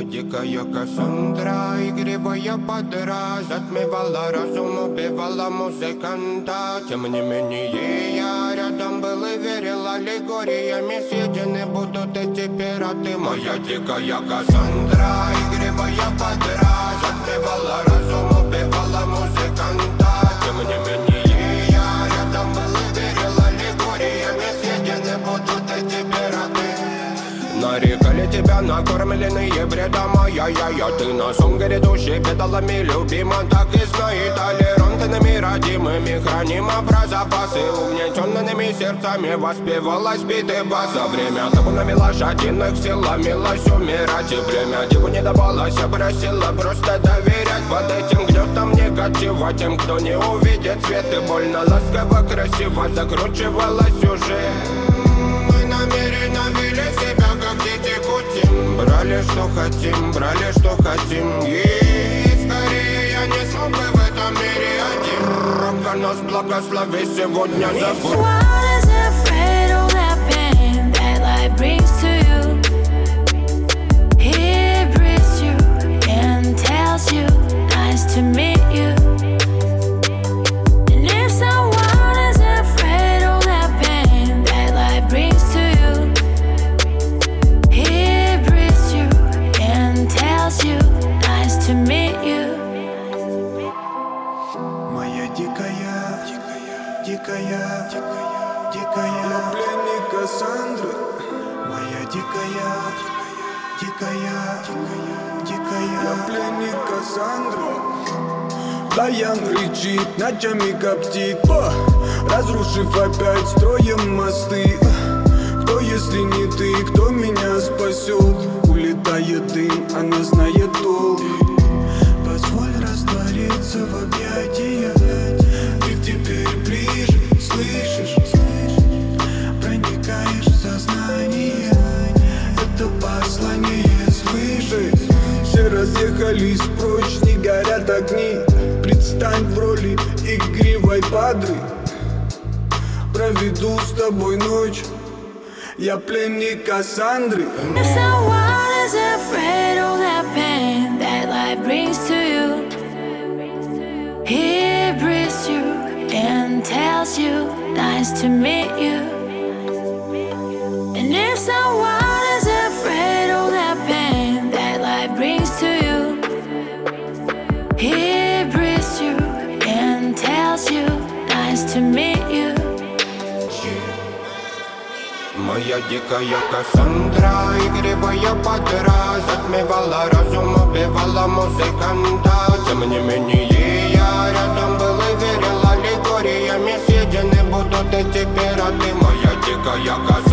дикая Кассандра, игривая подра, затмевала разум, убивала музыканта. Тем не менее я рядом был и верил аллегориями. Съедены будут эти пираты. Моя дикая Кассандра, игривая подра, затмевала разум, убивала музыканта. Тем не менее я рядом был и верил аллегориями. Съедены будут эти пираты. Нарекали тебя накормленные бредом, я ты на сон грядущий педалами любима. Так и знай, толерантными родимыми храним про запасы. Угнетенными сердцами воспевалась битый бас. За время табунами лошадиных сила милась умирать. И время диву не давалось, я просила просто доверять. Под этим гнетом негатива тем, кто не увидит свет. И больно ласково, красиво закручивалась уже. Мы намеренно вели себя как дети кутим. Брали что хотим, и скорее я не смог бы в этом мире один. Рока нас благослови сегодня забудь. Я пленник Кассандры. Моя дикая. Я пленник Кассандры. Баян кричит, ночами коптит, разрушив опять строем мосты. Кто, если не ты, кто меня спасет? Улетает дым, она знает толк. Позволь раствориться в объятиях. Ты теперь ближе, слышишь? Проникаешь в сознание. Это послание свыше. Все разъехались прочь, не горят огни. Предстань в роли игривой падры. Проведу с тобой ночь. Я пленник Кассандры. If someone is afraid of that pain that life brings to you, he breathes you and tells you, nice to meet you. And if someone is afraid of that pain that life brings to you, he breathes you and tells you, nice to meet you. Моя дикая Кассандра, игривая подра, затмевала разум, убивала музыканта. Тем не менее я рядом был и верил аллегориями. Съедены будут эти пираты. Моя дикая Кассандра.